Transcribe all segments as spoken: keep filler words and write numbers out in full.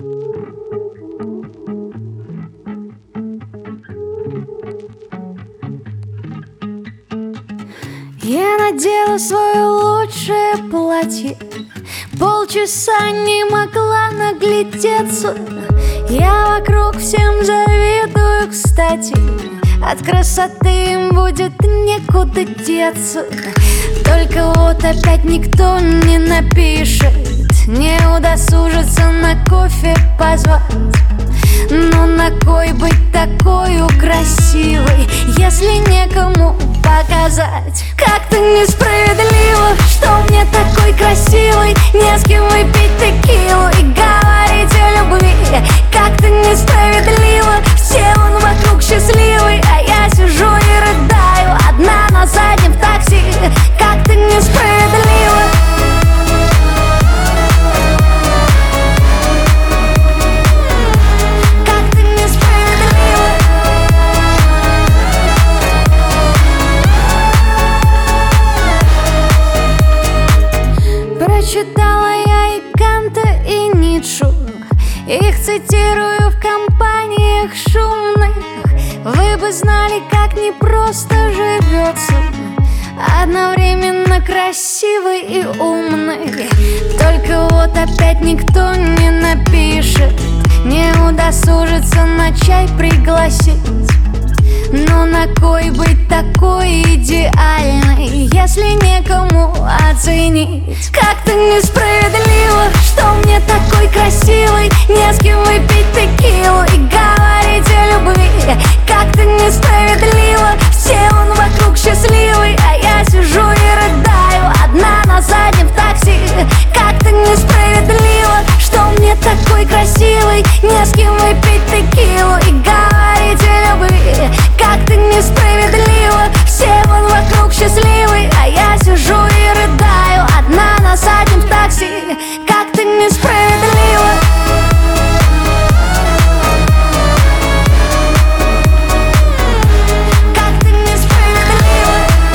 Я надела свое лучшее платье, полчаса не могла наглядеться. Я вокруг всем завидую, кстати. От красоты им будет некуда деться. Только вот опять никто не напишет, не удосужится на кофе позвать. Но на кой быть такой красивой, если некому показать? Как-то несправедливо, что мне такой красивой не с кем выпить текилу и говорить о любви. Как-то несправедливо, все вон вокруг счастливы, а я сижу и рыдаю одна на заднем такси. Как-то несправедливо. Прочитала я и Канта, и Ницше. Их цитирую в компаниях шумных. Вы бы знали, как непросто живется одновременно красивый и умный. Только вот опять никто не напишет, не удосужится на чай пригласить. Но на кой быть такой идеальной, если некому оценить? Как-то несправедливо, что мне такой красивой не с кем выпить текилу и говорить о любви. Как-то несправедливо, все вон вокруг счастливы, а я сижу и рыдаю одна на заднем такси. Как-то несправедливо, что мне такой красивой не с кем выпить текилу и говорить о любви. Как-то несправедливо, все вон вокруг счастливы, а я сижу и рыдаю одна на заднем такси. Как-то несправедливо. Как-то несправедливо.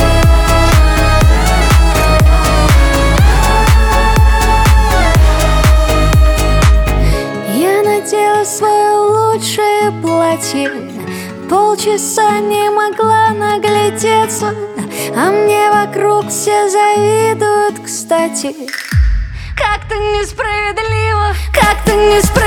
Я надела свое лучшее платье, полчаса не могла наглядеться, а мне вокруг все завидуют, кстати. Как-то несправедливо, как-то несправедливо.